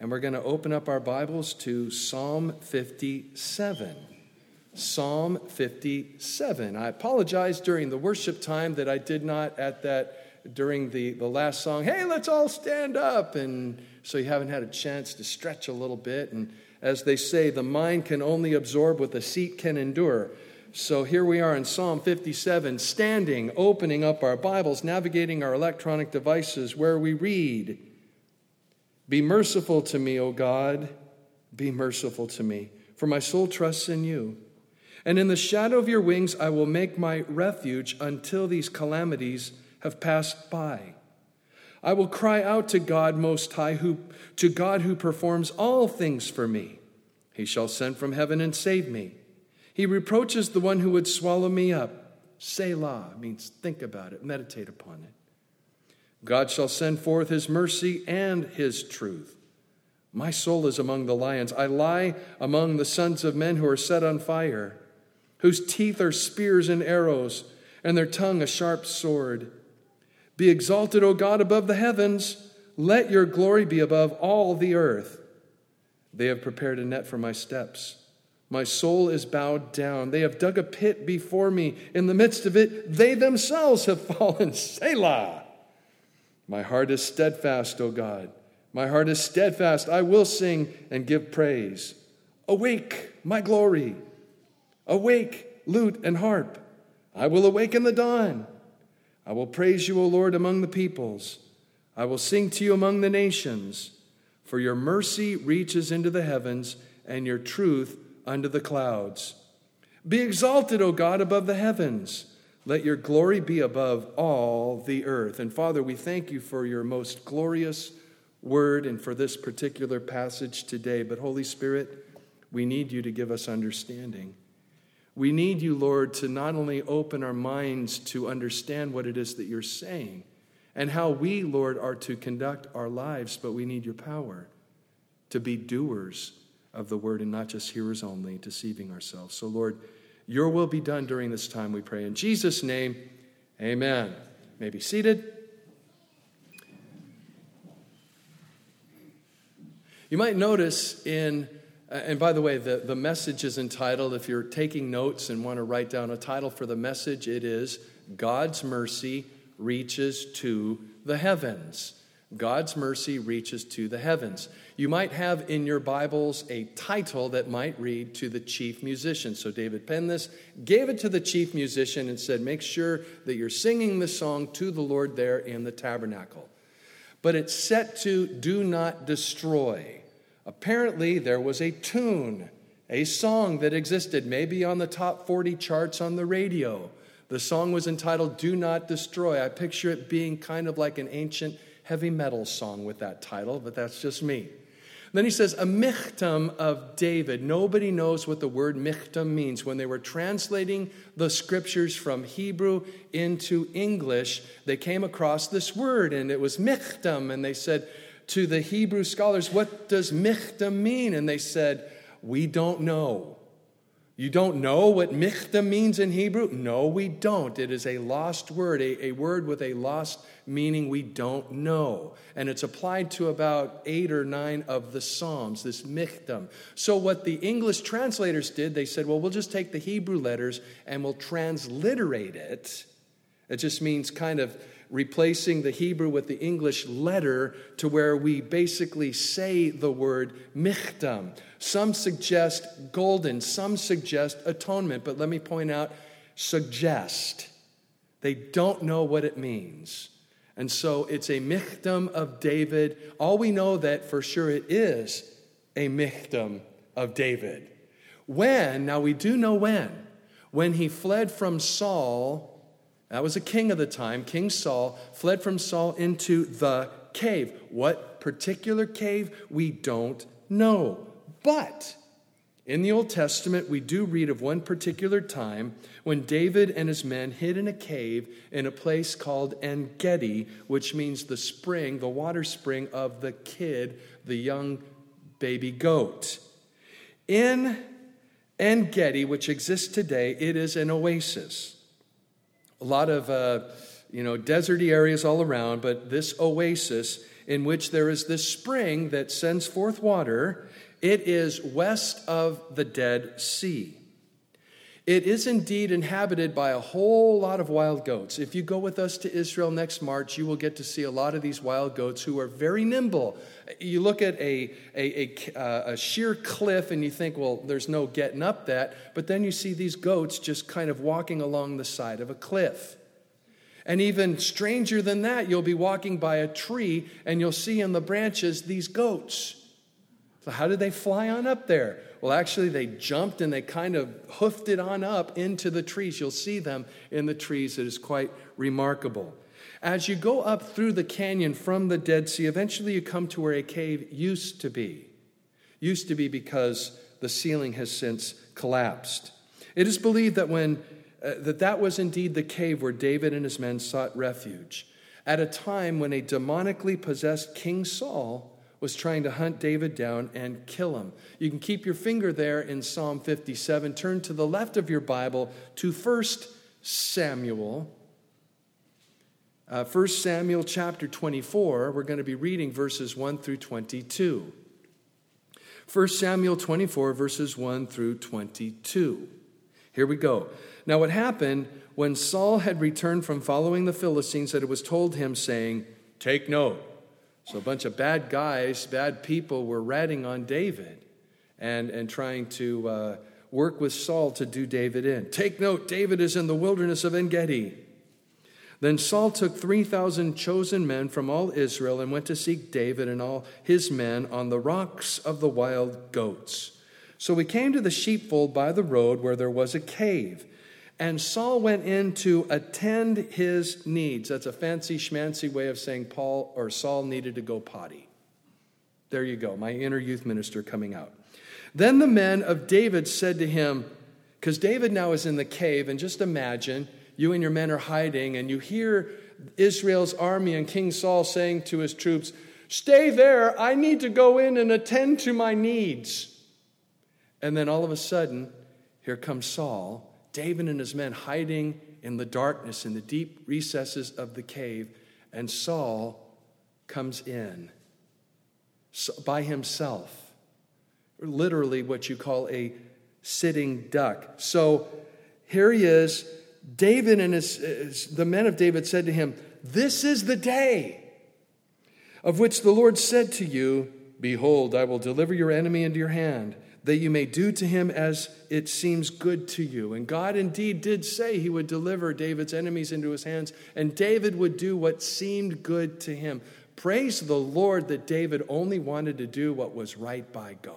and we're going to open up our Bibles to Psalm 57. Psalm 57. I apologize during the worship time that I did not during the last song, hey, let's all stand up. And so you haven't had a chance to stretch a little bit. And as they say, the mind can only absorb what the seat can endure. So here we are in Psalm 57, standing, opening up our Bibles, navigating our electronic devices where we read, "Be merciful to me, O God, be merciful to me, for my soul trusts in you. And in the shadow of your wings I will make my refuge until these calamities have passed by. I will cry out to God Most High, to God who performs all things for me. He shall send from heaven and save me. He reproaches the one who would swallow me up." Selah means think about it, meditate upon it. "God shall send forth his mercy and his truth. My soul is among the lions. I lie among the sons of men who are set on fire, whose teeth are spears and arrows, and their tongue a sharp sword. Be exalted, O God, above the heavens. Let your glory be above all the earth. They have prepared a net for my steps. My soul is bowed down. They have dug a pit before me. In the midst of it, they themselves have fallen. Selah. My heart is steadfast, O God. My heart is steadfast. I will sing and give praise. Awake, my glory. Awake, lute and harp. I will awake in the dawn. I will praise you, O Lord, among the peoples. I will sing to you among the nations. For your mercy reaches into the heavens, and your truth unto the clouds. Be exalted, O God, above the heavens. Let your glory be above all the earth." And Father, we thank you for your most glorious word and for this particular passage today. But Holy Spirit, we need you to give us understanding. We need you, Lord, to not only open our minds to understand what it is that you're saying and how we, Lord, are to conduct our lives, but we need your power to be doers of the word and not just hearers only, deceiving ourselves. So, Lord, your will be done during this time, we pray. In Jesus' name, amen. You may be seated. You might notice and by the way, the message is entitled, if you're taking notes and want to write down a title for the message, it is God's Mercy Reaches to the Heavens. God's mercy reaches to the heavens. You might have in your Bibles a title that might read "To the Chief Musician." So David penned this, gave it to the chief musician, and said, make sure that you're singing this song to the Lord there in the tabernacle. But it's set to "Do Not Destroy." Apparently, there was a tune, a song that existed, maybe on the top 40 charts on the radio. The song was entitled "Do Not Destroy." I picture it being kind of like an ancient heavy metal song with that title, but that's just me. Then he says, a michtam of David. Nobody knows what the word michtam means. When they were translating the scriptures from Hebrew into English, they came across this word, and it was michtam, and they said to the Hebrew scholars, what does michtam mean? And they said, we don't know. You don't know what michtam means in Hebrew? No, we don't. It is a lost word, a word with a lost meaning we don't know. And it's applied to about 8 or 9 of the Psalms, this michtam. So what the English translators did, they said, well, we'll just take the Hebrew letters and we'll transliterate it. It just means kind of replacing the Hebrew with the English letter to where we basically say the word michtam. Some suggest golden, some suggest atonement, but let me point out, suggest. They don't know what it means. And so it's a michtam of David. All we know that for sure it is a michtam of David. When, now we do know when he fled from Saul. That was a king of the time. King Saul fled from Saul into the cave. What particular cave? We don't know. But in the Old Testament, we do read of one particular time when David and his men hid in a cave in a place called En-Gedi, which means the spring, the water spring of the kid, the young baby goat. In En-Gedi, which exists today, it is an oasis. A lot of, deserty areas all around, but this oasis in which there is this spring that sends forth water. It is west of the Dead Sea. It is indeed inhabited by a whole lot of wild goats. If you go with us to Israel next March, you will get to see a lot of these wild goats who are very nimble. You look at a sheer cliff and you think, well, there's no getting up that. But then you see these goats just kind of walking along the side of a cliff. And even stranger than that, you'll be walking by a tree and you'll see in the branches these goats. So how did they fly on up there? Well, actually, they jumped and they kind of hoofed it on up into the trees. You'll see them in the trees. It is quite remarkable. As you go up through the canyon from the Dead Sea, eventually you come to where a cave used to be. Used to be because the ceiling has since collapsed. It is believed that that was indeed the cave where David and his men sought refuge at a time when a demonically possessed King Saul was trying to hunt David down and kill him. You can keep your finger there in Psalm 57. Turn to the left of your Bible to 1 Samuel. 1 Samuel chapter 24, we're going to be reading verses 1 through 22. 1 Samuel 24, verses 1 through 22. Here we go. Now what happened when Saul had returned from following the Philistines, that it was told him, saying, "Take note." So a bunch of bad guys, bad people were ratting on David and trying to work with Saul to do David in. "Take note, David is in the wilderness of En-Gedi." Then Saul took 3,000 chosen men from all Israel and went to seek David and all his men on the rocks of the wild goats. So he came to the sheepfold by the road where there was a cave. And Saul went in to attend his needs. That's a fancy schmancy way of saying Saul needed to go potty. There you go, my inner youth minister coming out. Then the men of David said to him, because David now is in the cave, and just imagine, you and your men are hiding, and you hear Israel's army and King Saul saying to his troops, "Stay there, I need to go in and attend to my needs." And then all of a sudden, here comes Saul, David and his men hiding in the darkness, in the deep recesses of the cave, and Saul comes in by himself. Literally what you call a sitting duck. So here he is. David and the men of David said to him, "This is the day of which the Lord said to you, 'Behold, I will deliver your enemy into your hand, that you may do to him as it seems good to you.'" And God indeed did say he would deliver David's enemies into his hands, and David would do what seemed good to him. Praise the Lord that David only wanted to do what was right by God.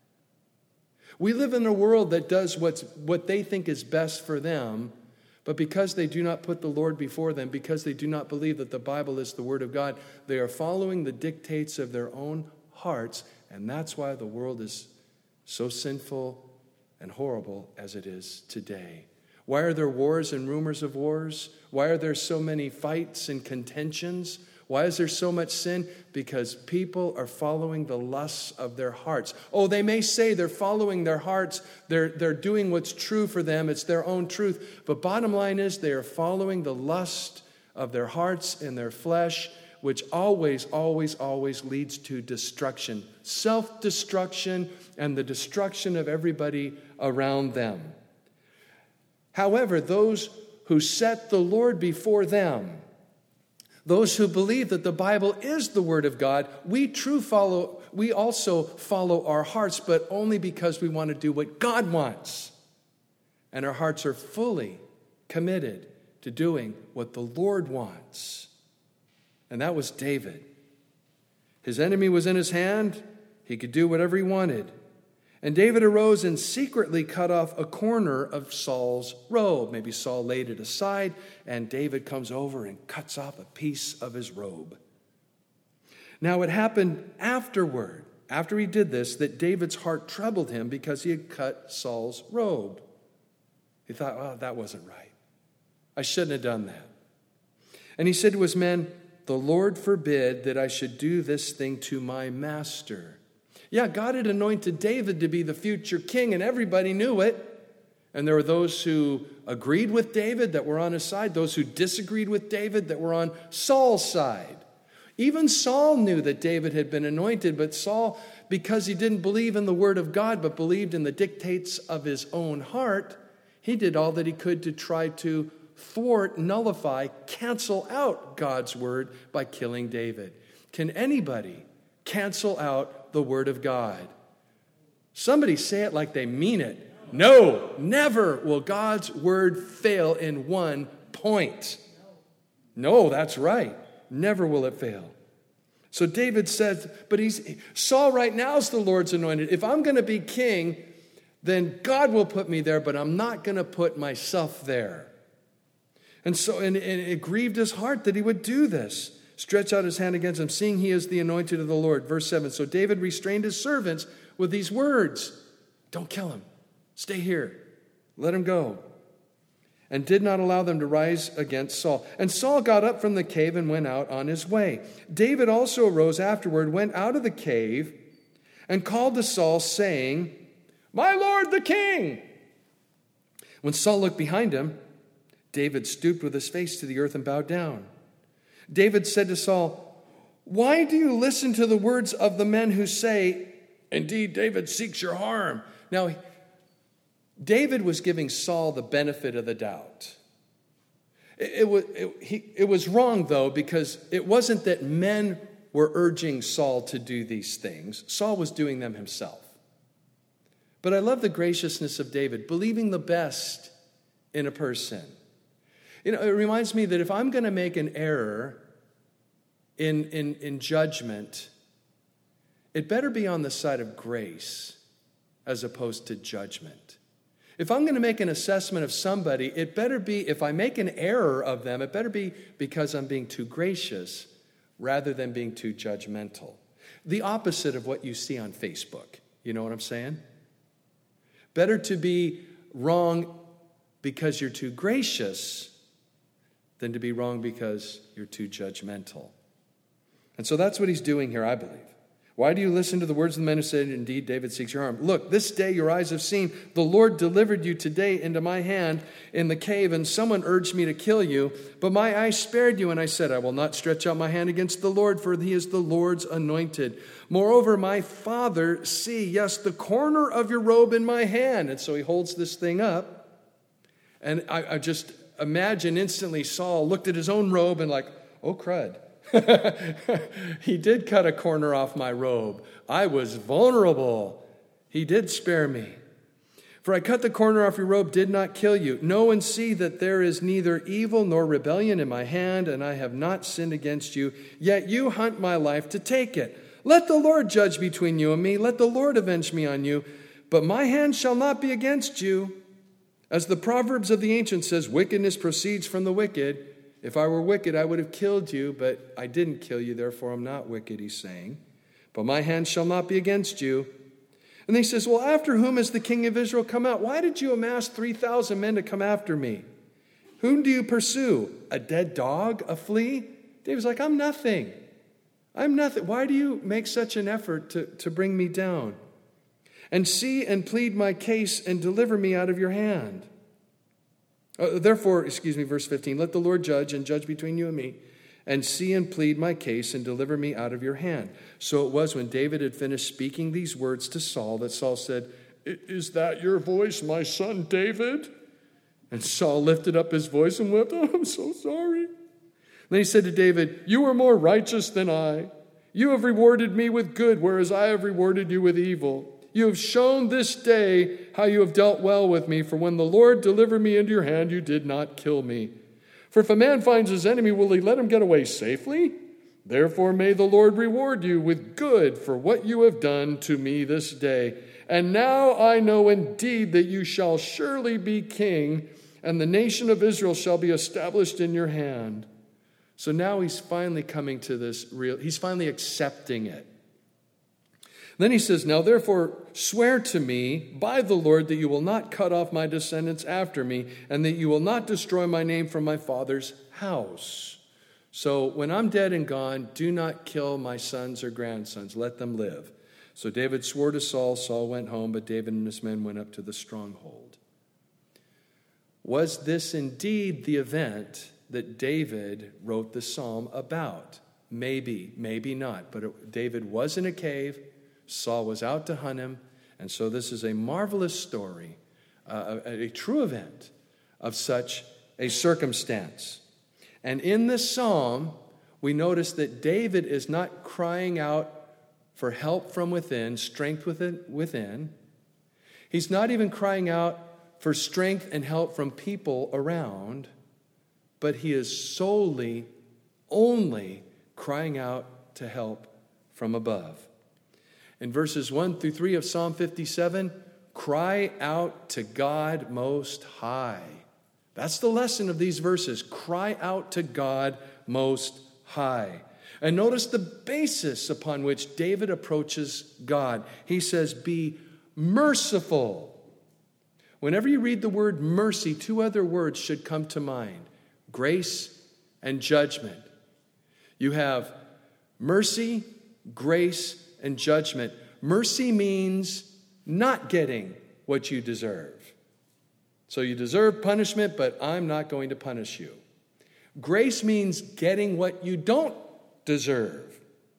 We live in a world that does what they think is best for them, but because they do not put the Lord before them, because they do not believe that the Bible is the Word of God, they are following the dictates of their own hearts, and that's why the world is so sinful and horrible as it is today. Why are there wars and rumors of wars? Why are there so many fights and contentions? Why is there so much sin? Because people are following the lusts of their hearts. Oh, they may say they're following their hearts. They're doing what's true for them. It's their own truth. But bottom line is they are following the lust of their hearts and their flesh, which always, always, always leads to destruction. Self-destruction and the destruction of everybody around them. However, those who set the Lord before them, those who believe that the Bible is the Word of God, we also follow our hearts, but only because we want to do what God wants. And our hearts are fully committed to doing what the Lord wants. And that was David. His enemy was in his hand. He could do whatever he wanted. And David arose and secretly cut off a corner of Saul's robe. Maybe Saul laid it aside, and David comes over and cuts off a piece of his robe. Now it happened afterward, after he did this, that David's heart troubled him because he had cut Saul's robe. He thought, "Oh, that wasn't right. I shouldn't have done that." And he said to his men, "The Lord forbid that I should do this thing to my master." Yeah, God had anointed David to be the future king, and everybody knew it. And there were those who agreed with David that were on his side, those who disagreed with David that were on Saul's side. Even Saul knew that David had been anointed, but Saul, because he didn't believe in the word of God, but believed in the dictates of his own heart, he did all that he could to try to thwart, nullify, cancel out God's word by killing David. Can anybody cancel out the word of God? Somebody say it like they mean it. No, never will God's word fail in one point. No, that's right. Never will it fail. So David says, but Saul right now is the Lord's anointed. If I'm going to be king, then God will put me there, but I'm not going to put myself there. And so and it grieved his heart that he would do this. Stretch out his hand against him, seeing he is the anointed of the Lord. Verse 7, so David restrained his servants with these words. Don't kill him. Stay here. Let him go. And did not allow them to rise against Saul. And Saul got up from the cave and went out on his way. David also arose afterward, went out of the cave, and called to Saul, saying, my lord the king. When Saul looked behind him, David stooped with his face to the earth and bowed down. David said to Saul, why do you listen to the words of the men who say, indeed, David seeks your harm? Now, David was giving Saul the benefit of the doubt. It was wrong, though, because it wasn't that men were urging Saul to do these things. Saul was doing them himself. But I love the graciousness of David, believing the best in a person. You know, it reminds me that if I'm going to make an error in judgment, it better be on the side of grace as opposed to judgment. If I'm going to make an assessment of somebody, it better be, if I make an error of them, it better be because I'm being too gracious rather than being too judgmental. The opposite of what you see on Facebook. You know what I'm saying? Better to be wrong because you're too gracious than to be wrong because you're too judgmental. And so that's what he's doing here, I believe. Why do you listen to the words of the men who said, indeed, David seeks your harm? Look, this day your eyes have seen, the Lord delivered you today into my hand in the cave, and someone urged me to kill you. But my eyes spared you, and I said, I will not stretch out my hand against the Lord, for he is the Lord's anointed. Moreover, my father, see, yes, the corner of your robe in my hand. And so he holds this thing up. And I just imagine instantly Saul looked at his own robe and like, oh, crud. He did cut a corner off my robe. I was vulnerable. He did spare me. For I cut the corner off your robe, did not kill you. Know and see that there is neither evil nor rebellion in my hand, and I have not sinned against you. Yet you hunt my life to take it. Let the Lord judge between you and me. Let the Lord avenge me on you. But my hand shall not be against you. As the Proverbs of the ancients says, wickedness proceeds from the wicked. If I were wicked, I would have killed you, but I didn't kill you, therefore I'm not wicked, he's saying. But my hand shall not be against you. And he says, well, after whom has the king of Israel come out? Why did you amass 3,000 men to come after me? Whom do you pursue? A dead dog? A flea? David's like, I'm nothing. I'm nothing. Why do you make such an effort to bring me down? And see and plead my case and deliver me out of your hand. Therefore, verse 15, let the Lord judge and judge between you and me, and see and plead my case and deliver me out of your hand. So it was when David had finished speaking these words to Saul that Saul said, is that your voice, my son David? And Saul lifted up his voice and wept, oh, I'm so sorry. Then he said to David, you are more righteous than I. You have rewarded me with good, whereas I have rewarded you with evil. You have shown this day how you have dealt well with me, for when the Lord delivered me into your hand, you did not kill me. For if a man finds his enemy, will he let him get away safely? Therefore may the Lord reward you with good for what you have done to me this day. And now I know indeed that you shall surely be king, and the nation of Israel shall be established in your hand. So now he's finally coming to this he's finally accepting it. Then he says, now therefore swear to me by the Lord that you will not cut off my descendants after me, and that you will not destroy my name from my father's house. So when I'm dead and gone, do not kill my sons or grandsons. Let them live. So David swore to Saul. Saul went home, but David and his men went up to the stronghold. Was this indeed the event that David wrote the psalm about? Maybe, maybe not. But David was in a cave. Saul was out to hunt him. And so this is a marvelous story, a true event of such a circumstance. And in this psalm, we notice that David is not crying out for help from within, strength within. He's not even crying out for strength and help from people around, but he is solely, only crying out to help from above. In verses 1 through 3 of Psalm 57, cry out to God Most High. That's the lesson of these verses. Cry out to God Most High. And notice the basis upon which David approaches God. He says, be merciful. Whenever you read the word mercy, two other words should come to mind: grace and judgment. You have mercy, grace, and judgment. Mercy means not getting what you deserve. So you deserve punishment, but I'm not going to punish you. Grace means getting what you don't deserve.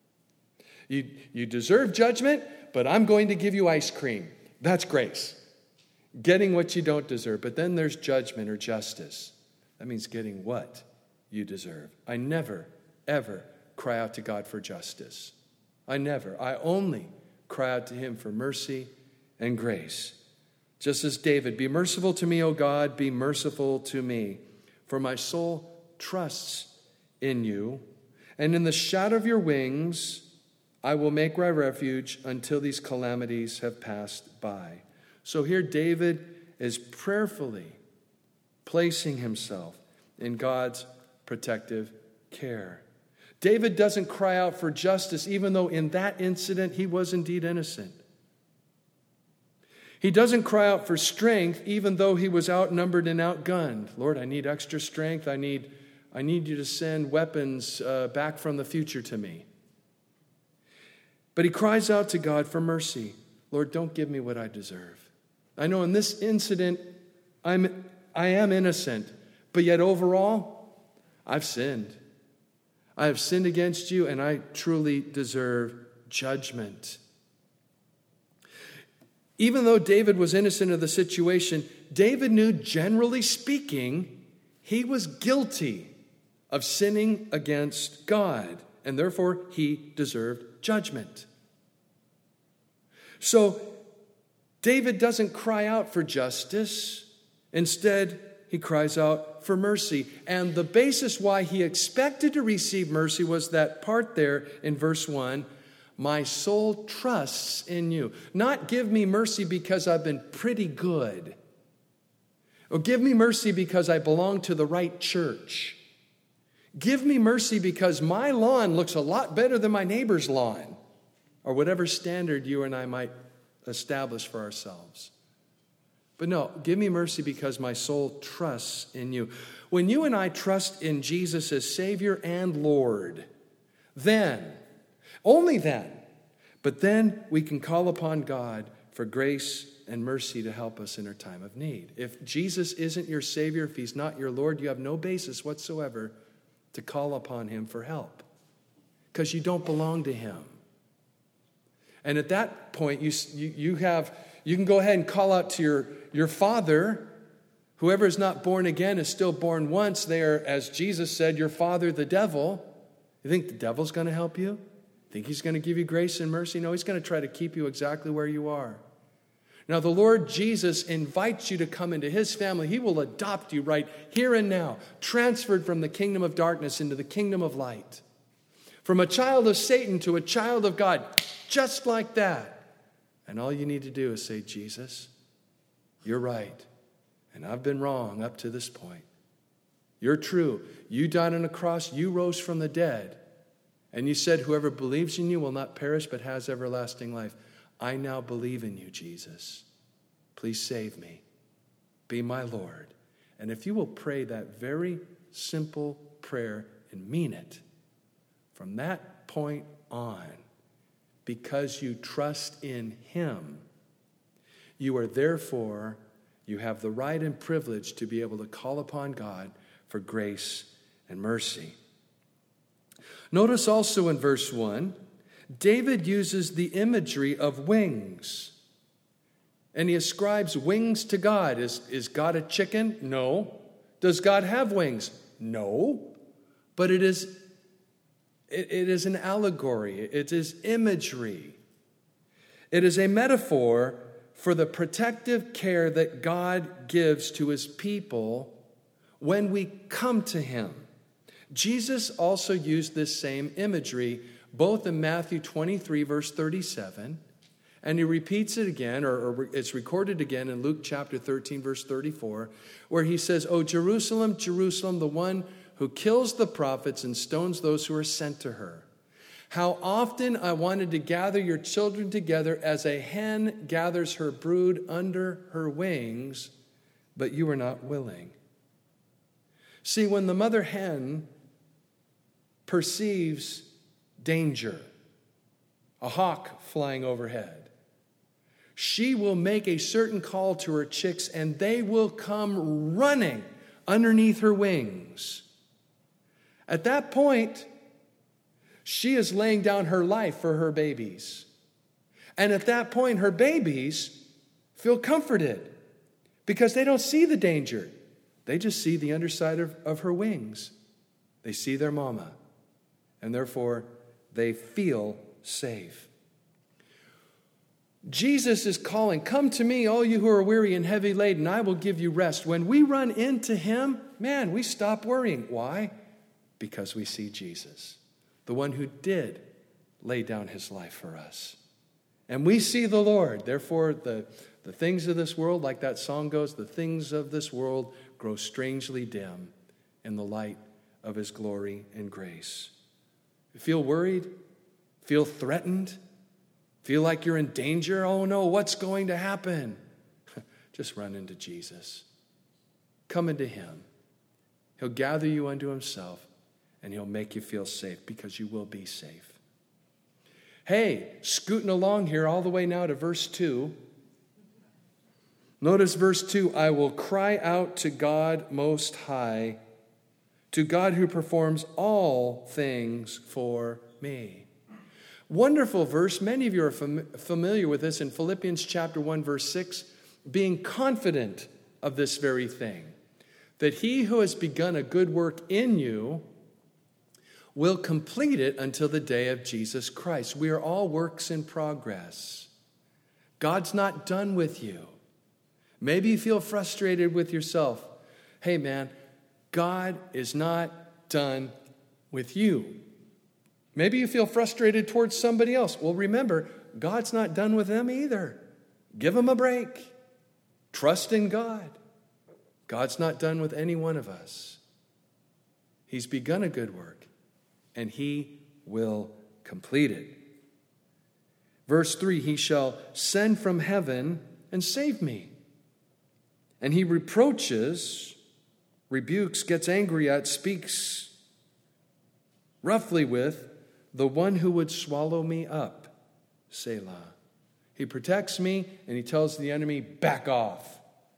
You deserve judgment, but I'm going to give you ice cream. That's grace. Getting what you don't deserve. But then there's judgment or justice. That means getting what you deserve. I never, ever cry out to God for justice. I only cry out to him for mercy and grace. Just as David, be merciful to me, O God, be merciful to me. For my soul trusts in you, and in the shadow of your wings I will make my refuge until these calamities have passed by. So here David is prayerfully placing himself in God's protective care. David doesn't cry out for justice, even though in that incident he was indeed innocent. He doesn't cry out for strength, even though he was outnumbered and outgunned. Lord, I need extra strength. I need you to send weapons back from the future to me. But he cries out to God for mercy. Lord, don't give me what I deserve. I know in this incident, I am innocent, but yet overall, I've sinned. I have sinned against you, and I truly deserve judgment. Even though David was innocent of the situation, David knew, generally speaking, he was guilty of sinning against God, and therefore he deserved judgment. So David doesn't cry out for justice. Instead, he cries out for mercy. And the basis why he expected to receive mercy was that part there in verse 1, my soul trusts in you. Not give me mercy because I've been pretty good. Or give me mercy because I belong to the right church. Give me mercy because my lawn looks a lot better than my neighbor's lawn. Or whatever standard you and I might establish for ourselves. But no, give me mercy because my soul trusts in you. When you and I trust in Jesus as Savior and Lord, then, only then, but then we can call upon God for grace and mercy to help us in our time of need. If Jesus isn't your Savior, if he's not your Lord, you have no basis whatsoever to call upon him for help because you don't belong to him. And at that point, you can go ahead and call out to your father. Whoever is not born again is still born once. They are, as Jesus said, your father, the devil. You think the devil's going to help you? Think he's going to give you grace and mercy? No, he's going to try to keep you exactly where you are. Now, the Lord Jesus invites you to come into his family. He will adopt you right here and now, transferred from the kingdom of darkness into the kingdom of light. From a child of Satan to a child of God, just like that. And all you need to do is say, Jesus, you're right, and I've been wrong up to this point. You're true. You died on a cross. You rose from the dead. And you said, whoever believes in you will not perish but has everlasting life. I now believe in you, Jesus. Please save me. Be my Lord. And if you will pray that very simple prayer and mean it, from that point on, because you trust in him, you are therefore, you have the right and privilege to be able to call upon God for grace and mercy. Notice also in verse 1, David uses the imagery of wings. And he ascribes wings to God. Is God a chicken? No. Does God have wings? No. But it is an allegory. It is imagery. It is a metaphor for the protective care that God gives to his people when we come to him. Jesus also used this same imagery both in Matthew 23, verse 37, and he repeats it again, or it's recorded again in Luke chapter 13, verse 34, where he says, "O Jerusalem, Jerusalem, the one who kills the prophets and stones those who are sent to her. How often I wanted to gather your children together as a hen gathers her brood under her wings, but you were not willing." See, when the mother hen perceives danger, a hawk flying overhead, she will make a certain call to her chicks, and they will come running underneath her wings. At that point, she is laying down her life for her babies. And at that point, her babies feel comforted because they don't see the danger. They just see the underside of her wings. They see their mama, and therefore they feel safe. Jesus is calling, "Come to me, all you who are weary and heavy laden, I will give you rest." When we run into him, man, we stop worrying. Why? Because we see Jesus, the one who did lay down his life for us. And we see the Lord. Therefore, the things of this world, like that song goes, the things of this world grow strangely dim in the light of his glory and grace. Feel worried? Feel threatened? Feel like you're in danger? Oh no, what's going to happen? Just run into Jesus. Come into him. He'll gather you unto himself, and he'll make you feel safe because you will be safe. Hey, scooting along here all the way now to verse 2. Notice verse 2, "I will cry out to God Most High, to God who performs all things for me." Wonderful verse. Many of you are familiar with this in Philippians chapter 1, verse 6, being confident of this very thing, that he who has begun a good work in you will complete it until the day of Jesus Christ. We are all works in progress. God's not done with you. Maybe you feel frustrated with yourself. Hey man, God is not done with you. Maybe you feel frustrated towards somebody else. Well, remember, God's not done with them either. Give them a break. Trust in God. God's not done with any one of us. He's begun a good work, and he will complete it. Verse 3, "He shall send from heaven and save me." And he reproaches, rebukes, gets angry at, speaks roughly with the one who would swallow me up, Selah. He protects me, and he tells the enemy, back off.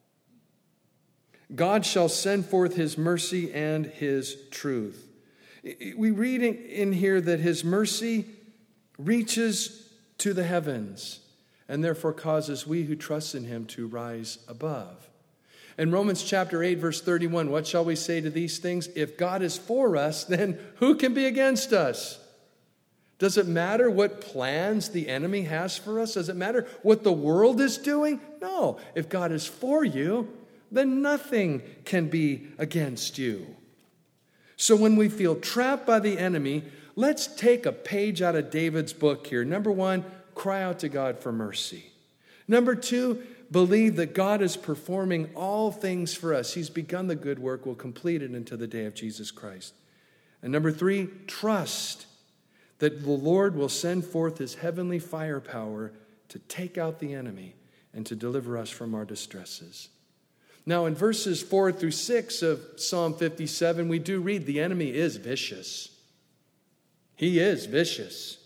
God shall send forth his mercy and his truth. We read in here that his mercy reaches to the heavens and therefore causes we who trust in him to rise above. In Romans chapter 8, verse 31, what shall we say to these things? If God is for us, then who can be against us? Does it matter what plans the enemy has for us? Does it matter what the world is doing? No. If God is for you, then nothing can be against you. So when we feel trapped by the enemy, let's take a page out of David's book here. Number one, cry out to God for mercy. Number two, believe that God is performing all things for us. He's begun the good work, will complete it until the day of Jesus Christ. And number three, trust that the Lord will send forth his heavenly firepower to take out the enemy and to deliver us from our distresses. Now, in verses 4 through 6 of Psalm 57, we do read the enemy is vicious. He is vicious.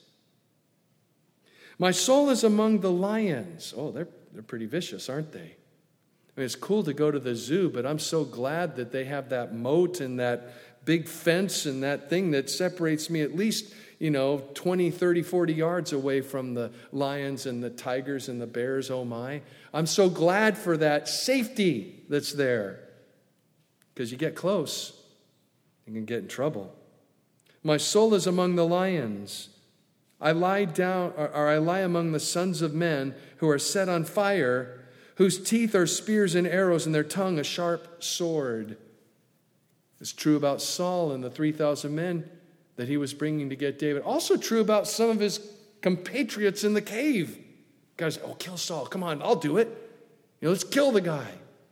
My soul is among the lions. Oh, they're pretty vicious, aren't they? I mean, it's cool to go to the zoo, but I'm so glad that they have that moat and that big fence and that thing that separates me at least, 20, 30, 40 yards away from the lions and the tigers and the bears, oh my. I'm so glad for that safety that's there. Because you get close, you can get in trouble. My soul is among the lions. I lie among the sons of men who are set on fire, whose teeth are spears and arrows, and their tongue a sharp sword. It's true about Saul and the 3,000 men that he was bringing to get David. Also true about some of his compatriots in the cave. Guys, kill Saul. Come on, I'll do it. Let's kill the guy.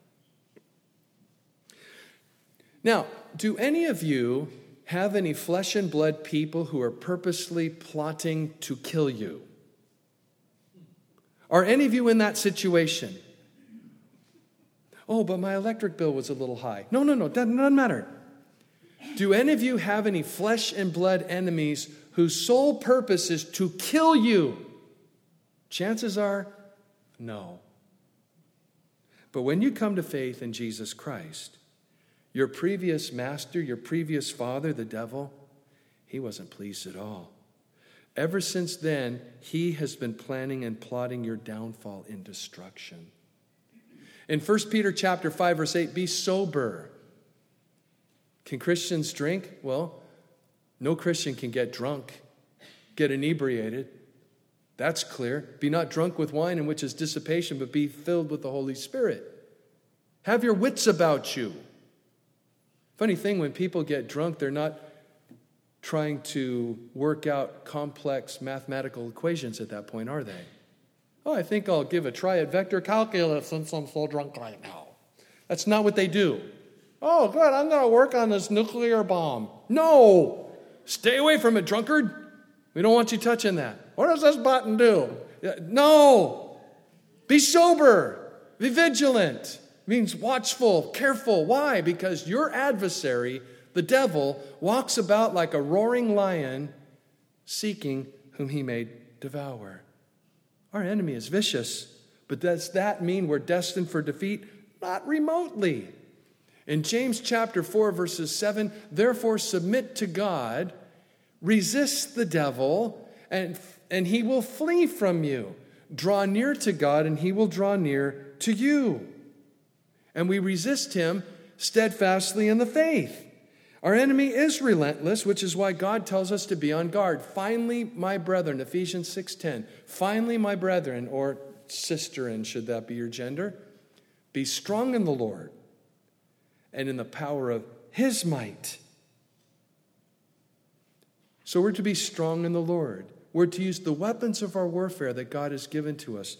Now, do any of you have any flesh and blood people who are purposely plotting to kill you? Are any of you in that situation? Oh, but my electric bill was a little high. No, doesn't matter. Do any of you have any flesh and blood enemies whose sole purpose is to kill you? Chances are, no. But when you come to faith in Jesus Christ, your previous master, your previous father, the devil, he wasn't pleased at all. Ever since then, he has been planning and plotting your downfall in destruction. In 1 Peter chapter 5, verse 8, be sober. Can Christians drink? Well, no Christian can get drunk, get inebriated. That's clear. Be not drunk with wine, in which is dissipation, but be filled with the Holy Spirit. Have your wits about you. Funny thing, when people get drunk, they're not trying to work out complex mathematical equations at that point, are they? Oh, I think I'll give a try at vector calculus since I'm so drunk right now. That's not what they do. Oh, good, I'm going to work on this nuclear bomb. No! Stay away from it, drunkard. We don't want you touching that. What does this button do? No! Be sober. Be vigilant. It means watchful, careful. Why? Because your adversary, the devil, walks about like a roaring lion, seeking whom he may devour. Our enemy is vicious, but does that mean we're destined for defeat? Not remotely. In James chapter 4, verses 7, therefore submit to God, resist the devil, and he will flee from you. Draw near to God, and he will draw near to you. And we resist him steadfastly in the faith. Our enemy is relentless, which is why God tells us to be on guard. Finally, my brethren, Ephesians 6:10. Finally, my brethren, or sisterin, should that be your gender, be strong in the Lord and in the power of his might. So we're to be strong in the Lord. We're to use the weapons of our warfare that God has given to us.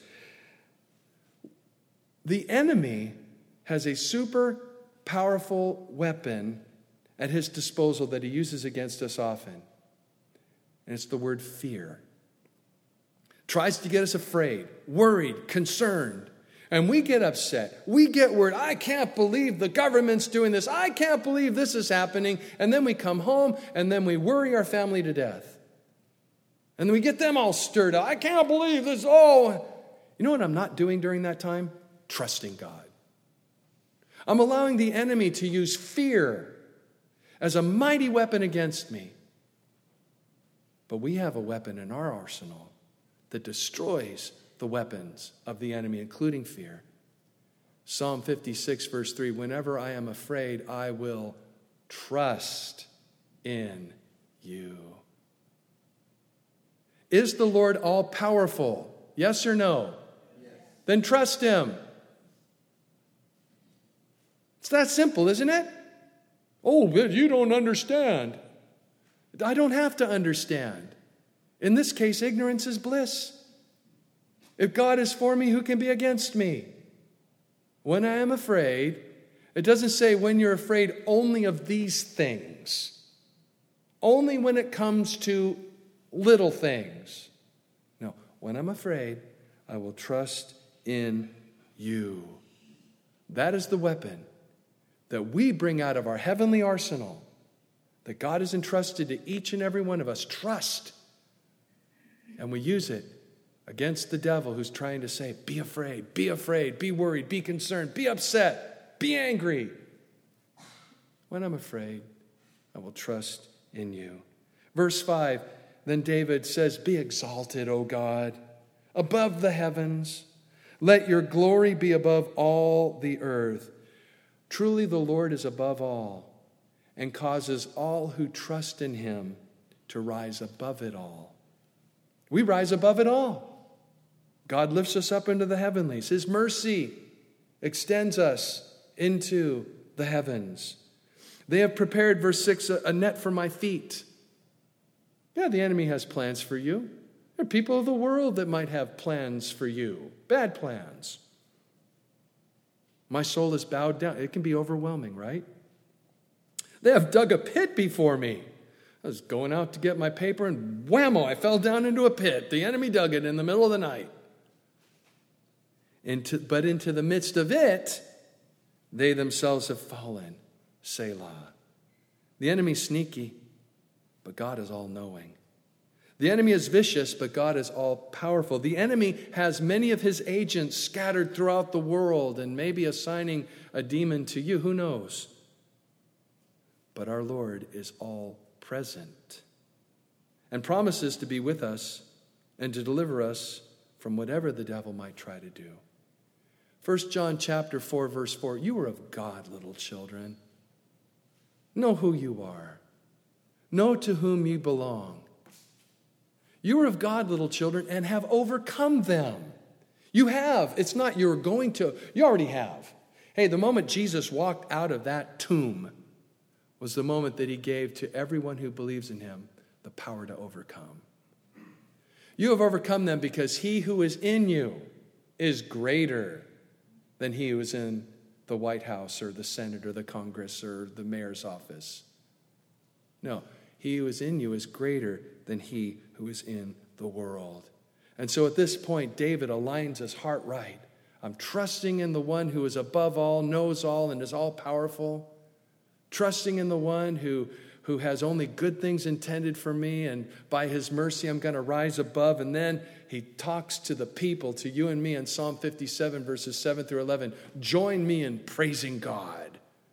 The enemy has a super powerful weapon at his disposal that he uses against us often. And it's the word fear. Tries to get us afraid, worried, concerned. And we get upset. We get worried. I can't believe the government's doing this. I can't believe this is happening. And then we come home and then we worry our family to death. And then we get them all stirred up. I can't believe this. Oh, you know what I'm not doing during that time? Trusting God. I'm allowing the enemy to use fear as a mighty weapon against me. But we have a weapon in our arsenal that destroys the weapons of the enemy, including fear. Psalm 56, verse 3, whenever I am afraid, I will trust in you. Is the Lord all-powerful? Yes or no? Yes. Then trust him. It's that simple, isn't it? Oh, but you don't understand. I don't have to understand. In this case, ignorance is bliss. If God is for me, who can be against me? When I am afraid, it doesn't say when you're afraid only of these things. Only when it comes to little things. No, when I'm afraid, I will trust in you. That is the weapon that we bring out of our heavenly arsenal that God has entrusted to each and every one of us. Trust. And we use it against the devil who's trying to say, be afraid, be worried, be concerned, be upset, be angry. When I'm afraid, I will trust in you. Verse 5, then David says, be exalted, O God, above the heavens. Let your glory be above all the earth. Truly the Lord is above all and causes all who trust in him to rise above it all. We rise above it all. God lifts us up into the heavenlies. His mercy extends us into the heavens. They have prepared, verse 6, a net for my feet. Yeah, the enemy has plans for you. There are people of the world that might have plans for you, bad plans. My soul is bowed down. It can be overwhelming, right? They have dug a pit before me. I was going out to get my paper and whammo, I fell down into a pit. The enemy dug it in the middle of the night. But into the midst of it, they themselves have fallen. Selah. The enemy's sneaky, but God is all-knowing. The enemy is vicious, but God is all-powerful. The enemy has many of his agents scattered throughout the world and maybe assigning a demon to you. Who knows? But our Lord is all-present and promises to be with us and to deliver us from whatever the devil might try to do. 1 John chapter 4, verse 4, you are of God, little children. Know who you are. Know to whom you belong. You are of God, little children, and have overcome them. You have. It's not you're going to. You already have. Hey, the moment Jesus walked out of that tomb was the moment that he gave to everyone who believes in him the power to overcome. You have overcome them because he who is in you is greater than he who is in the White House or the Senate or the Congress or the mayor's office. No, he who is in you is greater than he who is in the world. And so at this point, David aligns his heart right. I'm trusting in the one who is above all, knows all, and is all-powerful. Trusting in the one who has only good things intended for me, and by his mercy I'm going to rise above. And then he talks to the people, to you and me in Psalm 57, verses 7 through 11. Join me in praising God.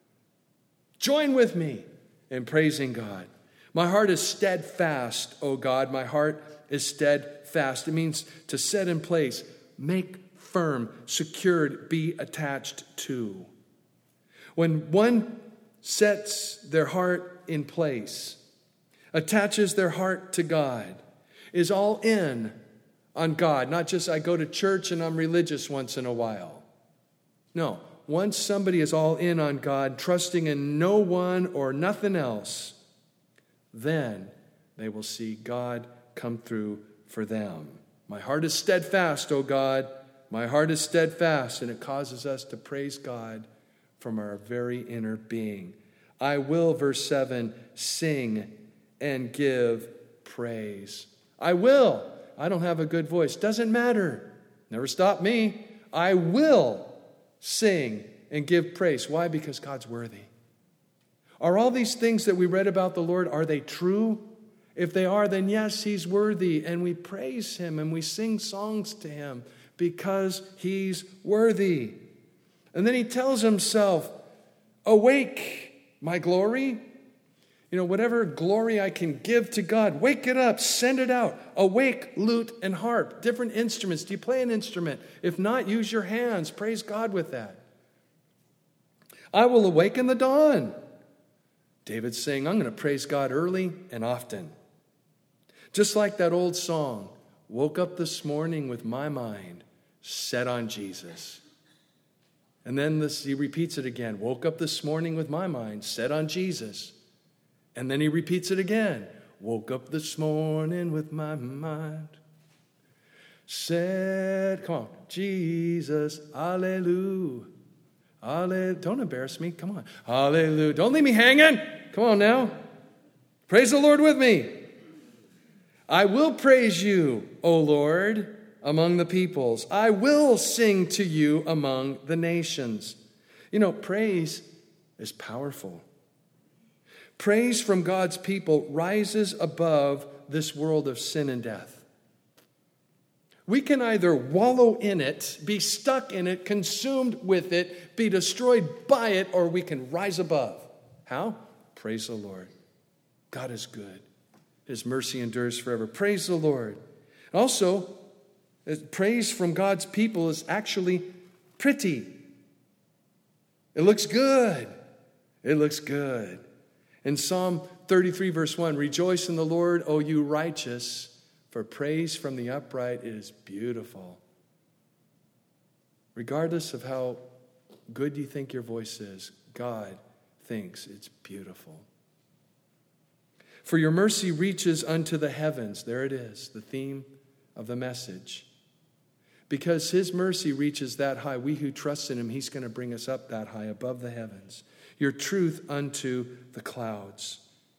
Join with me in praising God. My heart is steadfast, O God. My heart is steadfast. It means to set in place, make firm, secured, be attached to. When one sets their heart in place, attaches their heart to God, is all in on God. Not just I go to church and I'm religious once in a while. No, once somebody is all in on God, trusting in no one or nothing else, then they will see God come through for them. My heart is steadfast, O God. My heart is steadfast, and it causes us to praise God from our very inner being. I will, verse 7, sing and give praise. I will. I don't have a good voice. Doesn't matter. Never stop me. I will sing and give praise. Why? Because God's worthy. Are all these things that we read about the Lord, are they true? If they are, then yes, he's worthy, and we praise him and we sing songs to him because he's worthy. And then he tells himself, awake, my glory. You know, whatever glory I can give to God, wake it up, send it out. Awake, lute, and harp, different instruments. Do you play an instrument? If not, use your hands. Praise God with that. I will awaken the dawn. David's saying, I'm going to praise God early and often. Just like that old song, woke up this morning with my mind set on Jesus. And then he repeats it again. Woke up this morning with my mind set on Jesus. And then he repeats it again. Woke up this morning with my mind set, come on, Jesus, hallelujah. Don't embarrass me. Come on. Hallelujah. Don't leave me hanging. Come on now. Praise the Lord with me. I will praise you, O Lord, among the peoples. I will sing to you among the nations. You know, praise is powerful. Praise from God's people rises above this world of sin and death. We can either wallow in it, be stuck in it, consumed with it, be destroyed by it, or we can rise above. How? Praise the Lord. God is good. His mercy endures forever. Praise the Lord. Also, praise from God's people is actually pretty. It looks good. It looks good. In Psalm 33, verse 1, rejoice in the Lord, O you righteous, for praise from the upright is beautiful. Regardless of how good you think your voice is, God thinks it's beautiful. For your mercy reaches unto the heavens. There it is, the theme of the message. Because his mercy reaches that high, we who trust in him, he's going to bring us up that high above the heavens. Your truth unto the clouds.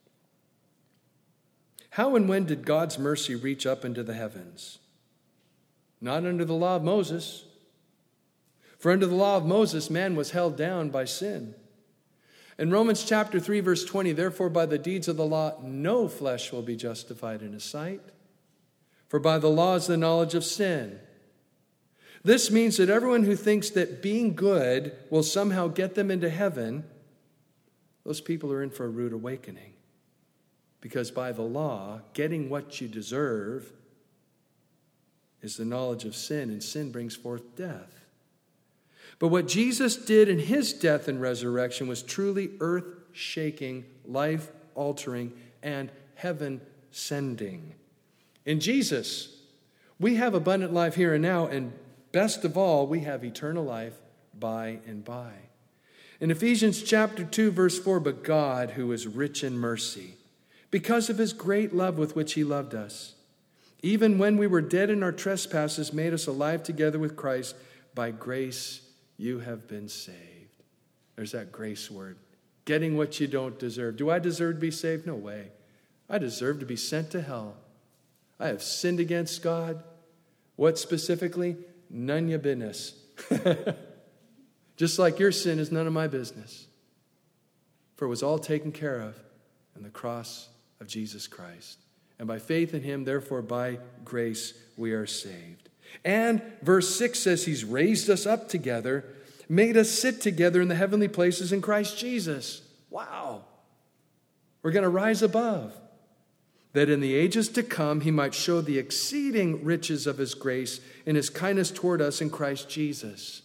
How and when did God's mercy reach up into the heavens? Not under the law of Moses. For under the law of Moses, man was held down by sin. In Romans chapter 3, verse 20, therefore by the deeds of the law, no flesh will be justified in his sight. For by the law is the knowledge of sin. This means that everyone who thinks that being good will somehow get them into heaven, those people are in for a rude awakening. Because by the law, getting what you deserve is the knowledge of sin, and sin brings forth death. But what Jesus did in his death and resurrection was truly earth-shaking, life-altering, and heaven-sending. In Jesus, we have abundant life here and now, and best of all, we have eternal life by and by. In Ephesians chapter 2, verse 4, but God, who is rich in mercy, because of his great love with which he loved us, even when we were dead in our trespasses, made us alive together with Christ. By grace you have been saved. There's that grace word. Getting what you don't deserve. Do I deserve to be saved? No way. I deserve to be sent to hell. I have sinned against God. What specifically? None your business. Just like your sin is none of my business. For it was all taken care of in the cross of Jesus Christ. And by faith in him, therefore by grace, we are saved. And verse 6 says he's raised us up together, made us sit together in the heavenly places in Christ Jesus. Wow. We're going to rise above. That in the ages to come, he might show the exceeding riches of his grace and his kindness toward us in Christ Jesus.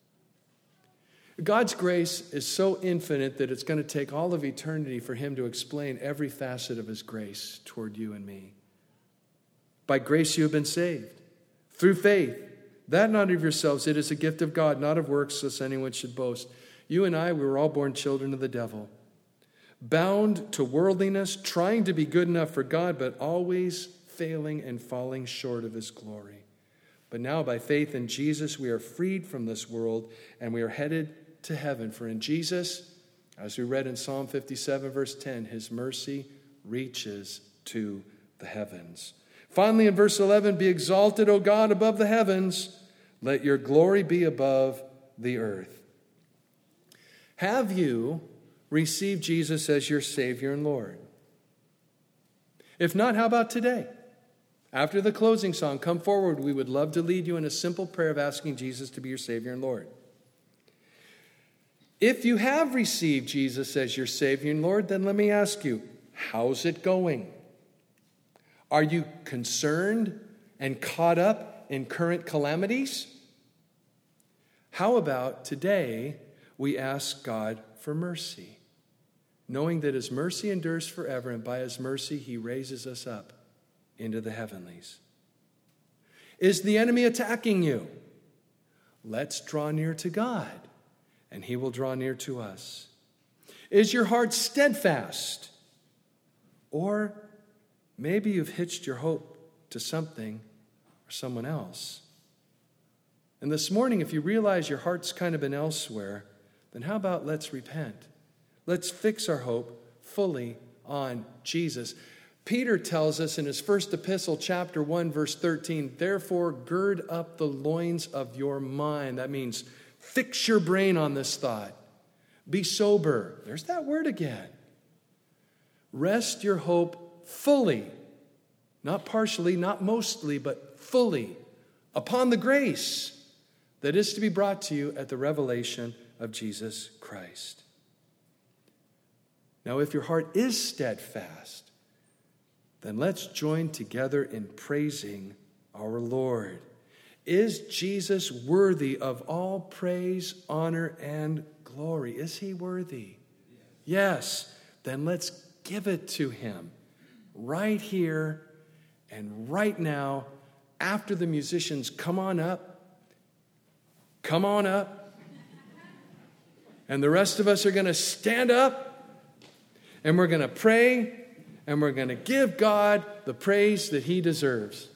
God's grace is so infinite that it's going to take all of eternity for him to explain every facet of his grace toward you and me. By grace you have been saved. Through faith, that not of yourselves, it is a gift of God, not of works, lest anyone should boast. You and I, we were all born children of the devil, bound to worldliness, trying to be good enough for God, but always failing and falling short of his glory. But now, by faith in Jesus, we are freed from this world, and we are headed to heaven. For in Jesus, as we read in Psalm 57, verse 10, his mercy reaches to the heavens. Finally, in verse 11, be exalted, O God, above the heavens. Let your glory be above the earth. Have you received Jesus as your Savior and Lord? If not, how about today? After the closing song, come forward. We would love to lead you in a simple prayer of asking Jesus to be your Savior and Lord. If you have received Jesus as your Savior and Lord, then let me ask you, how's it going? Are you concerned and caught up in current calamities? How about today we ask God for mercy, knowing that his mercy endures forever, and by his mercy he raises us up into the heavenlies. Is the enemy attacking you? Let's draw near to God, and he will draw near to us. Is your heart steadfast? Or maybe you've hitched your hope to something or someone else. And this morning, if you realize your heart's kind of been elsewhere, then how about let's repent? Let's fix our hope fully on Jesus. Peter tells us in his first epistle, chapter 1, verse 13, therefore gird up the loins of your mind. That means fix your brain on this thought. Be sober. There's that word again. Rest your hope fully, not partially, not mostly, but fully, upon the grace that is to be brought to you at the revelation of Jesus Christ. Now, if your heart is steadfast, then let's join together in praising our Lord. Is Jesus worthy of all praise, honor, and glory? Is he worthy? Yes. Then let's give it to him right here and right now after the musicians come on up. Come on up. And the rest of us are going to stand up and we're going to pray and we're going to give God the praise that he deserves.